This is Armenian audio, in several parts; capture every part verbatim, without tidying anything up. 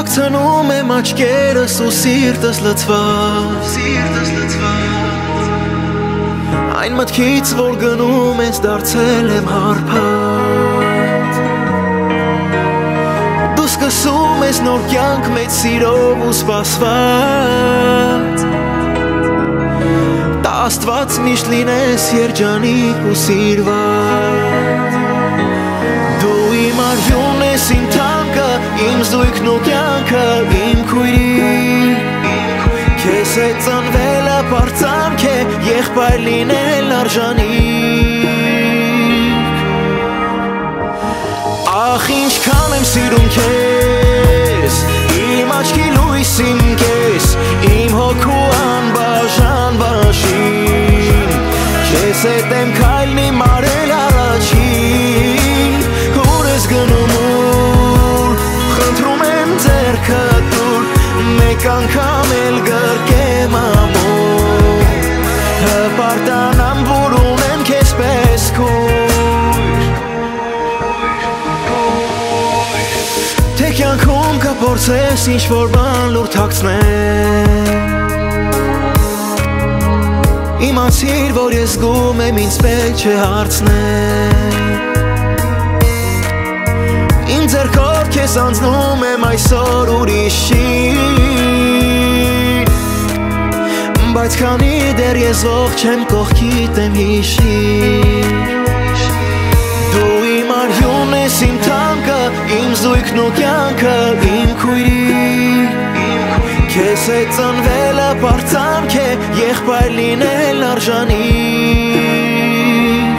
Թնում եմ աչքերս ու սիրտս լցված Սիրտս լցված Այն մտքից, որ գնում ես դարձել եմ հարբած Դու սկսում ես նոր կյանք մեծ սիրով ու սպասված Տա Աստված միշտ լինես երջանիկ ու սիրված Դու իմ արյունն ես իմ թանկը Իմ զույգն ու կյանքը, իմ քույրիկ Քեզ հետ ծնվելը պարծանք է, եղբայր լինել արժանիք Ախ ինչքան եմ սիրում քեզ, իմ աչքի լույս իմ կես Իմ հոգու անբաժան բաժին Քեզ հետ եմ քայլնի մարել առաջին Ուր ես գնում Մեկ անգամ էլ գրկեմ ամուր Հպարտանամ, որ ունեմ քեզ պես քույր Թե կյանքում կփորձես ինչ-որ բան լուր թաքցնել Իմացիր, որ ես զգում եմ ինձ պետք չէ հարցնել Իմ ձեռքով քեզ անցնում եմ այսօր ուրիշին Բայց քանի դեռ ես ողջ եմ կողքիդ եմ հիշիր Դու իմ արյունն ես իմ թանկը, իմ զույգն ու կյանքը, իմ քույրիկ Քեզ հետ ծնվելը պարծանք է, եղբայր լինել արժանիք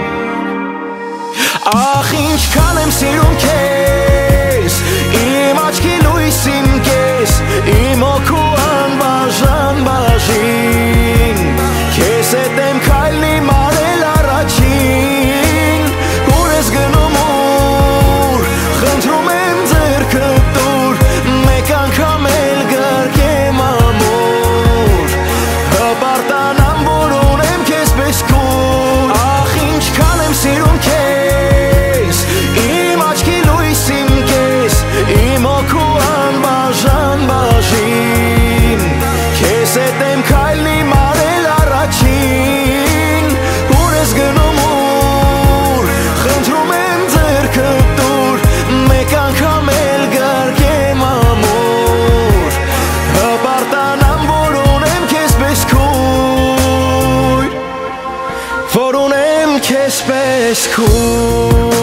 Ախ ինչքան եմ սիրում քեզ Իմ աչքի լույս իմ կես Իմ հոգու անբաժան բաժին Քեզ հետ եմ քայլնի մարել առաջին Ուր ես գնում ուր Խնդրում եմ ձեռքդ տուր Մեկ անգամ էլ գրկեմ ամուր Հպարտանամ, որ ունեմ քեզ պես քույր Ախ ինչքան եմ սիրում քեզ Իմ աչքի լույս իմ կես Իմ հոգու անբաժան բաժին Քեզ հետ եմ քայլնի մարել առաջին Ուր ես գնում ուր Խնդրում եմ ձեռքդ տուր Մեկ անգամ էլ գրկեմ ամուր Հպարտանամ, որ ունեմ քեզ պես քույր Որ ունեմ քեզ պես քույր